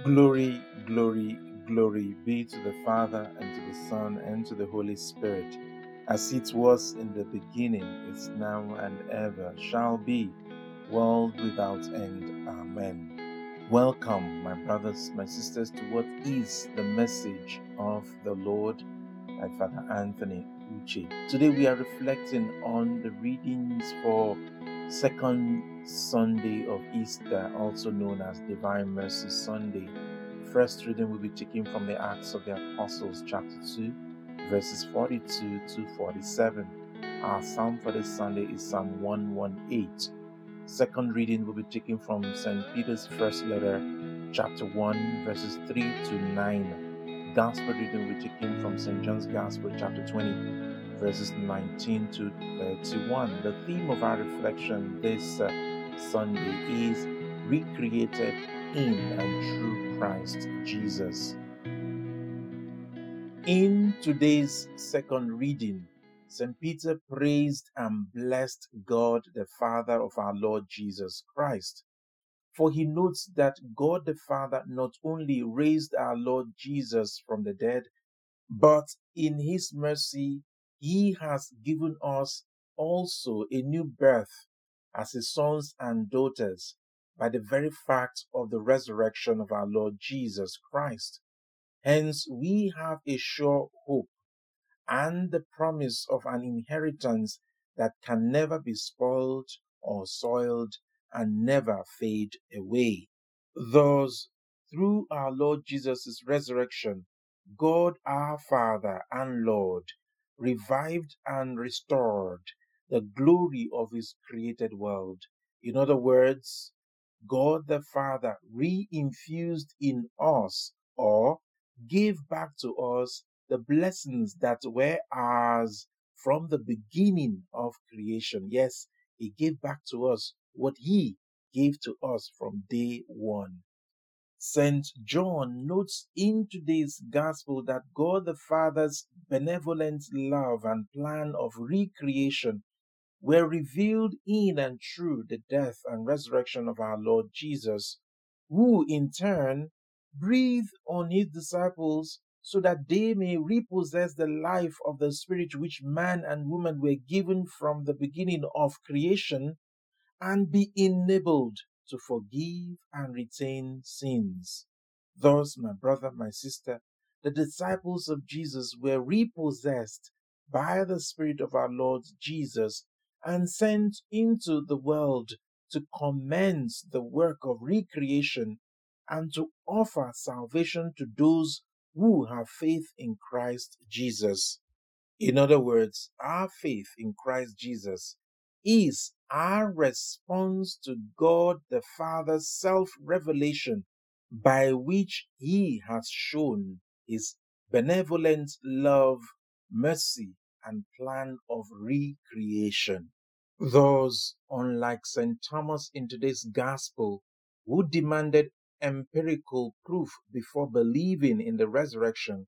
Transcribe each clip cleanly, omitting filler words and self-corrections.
Glory, glory, glory be to the Father, and to the Son, and to the Holy Spirit, as it was in the beginning, is now, and ever shall be, world without end. Amen. Welcome, my brothers, my sisters, to what is the message of the Lord by Father Anthony Uche. Today we are reflecting on the readings for second Sunday of Easter, also known as Divine Mercy Sunday. First reading will be taken from the Acts of the Apostles, chapter 2, verses 42 to 47. Our psalm for this Sunday is Psalm 118. Second reading will be taken from St. Peter's first letter, chapter 1, verses 3 to 9. Gospel reading will be taken from St. John's Gospel, chapter 20, verses 19 to 31. The theme of our reflection this Sunday is recreated in and through Christ Jesus. In today's second reading, St. Peter praised and blessed God, the Father of our Lord Jesus Christ. For he notes that God the Father not only raised our Lord Jesus from the dead, but in his mercy, he has given us also a new birth as his sons and daughters by the very fact of the resurrection of our Lord Jesus Christ. Hence, we have a sure hope and the promise of an inheritance that can never be spoiled or soiled and never fade away. Thus, through our Lord Jesus' resurrection, God our Father and Lord revived and restored the glory of his created world. In other words, God the Father re-infused in us or gave back to us the blessings that were ours from the beginning of creation. Yes, he gave back to us what he gave to us from day one. St. John notes in today's gospel that God the Father's benevolent love and plan of recreation were revealed in and through the death and resurrection of our Lord Jesus, who in turn breathed on his disciples so that they may repossess the life of the Spirit which man and woman were given from the beginning of creation and be enabled to forgive and retain sins. Thus, my brother, my sister, the disciples of Jesus were repossessed by the Spirit of our Lord Jesus and sent into the world to commence the work of recreation and to offer salvation to those who have faith in Christ Jesus. In other words, our faith in Christ Jesus is our response to God the Father's self-revelation by which he has shown his benevolent love, mercy, and plan of recreation. Thus, unlike St. Thomas in today's gospel, who demanded empirical proof before believing in the resurrection,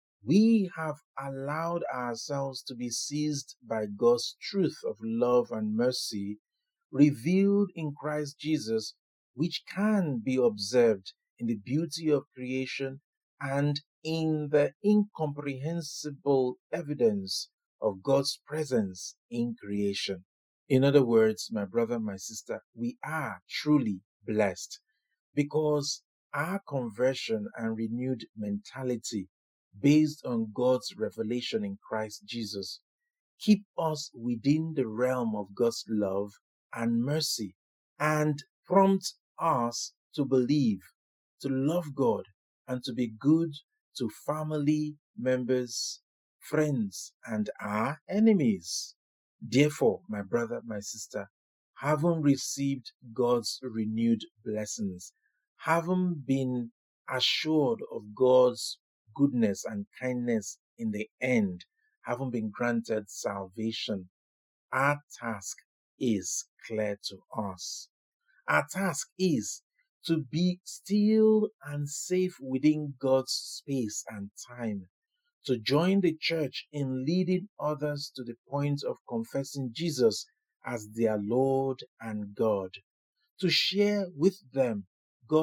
we have allowed ourselves to be seized by God's truth of love and mercy revealed in Christ Jesus, which can be observed in the beauty of creation and in the incomprehensible evidence of God's presence in creation. In other words, my brother, my sister, we are truly blessed because our conversion and renewed mentality based on God's revelation in Christ Jesus keep us within the realm of God's love and mercy and prompt us to believe, to love God, and to be good to family members, friends, and our enemies. Therefore, my brother, my sister, having received God's renewed blessings, having been assured of God's goodness and kindness in the end, having been granted salvation, our task is clear to us. Our task is to be still and safe within God's space and time, to join the church in leading others to the point of confessing Jesus as their Lord and God, to share with them God's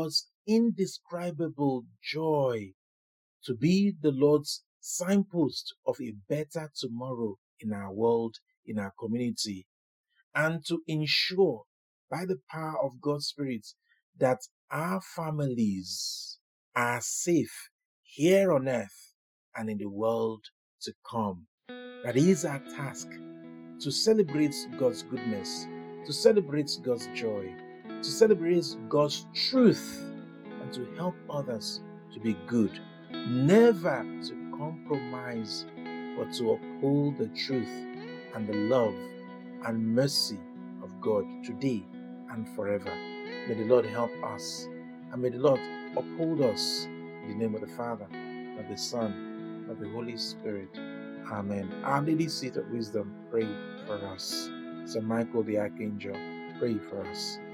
indescribable joy to be the Lord's signpost of a better tomorrow in our world, in our community, and to ensure by the power of God's Spirit that our families are safe here on earth and in the world to come. That is our task, to celebrate God's goodness, to celebrate God's joy, to celebrate God's truth, and to help others to be good. Never to compromise, but to uphold the truth and the love and mercy of God today and forever. May the Lord help us, and may the Lord uphold us in the name of the Father, of the Son, of the Holy Spirit. Amen. Our Lady Seat of Wisdom, pray for us. Saint Michael the Archangel, pray for us.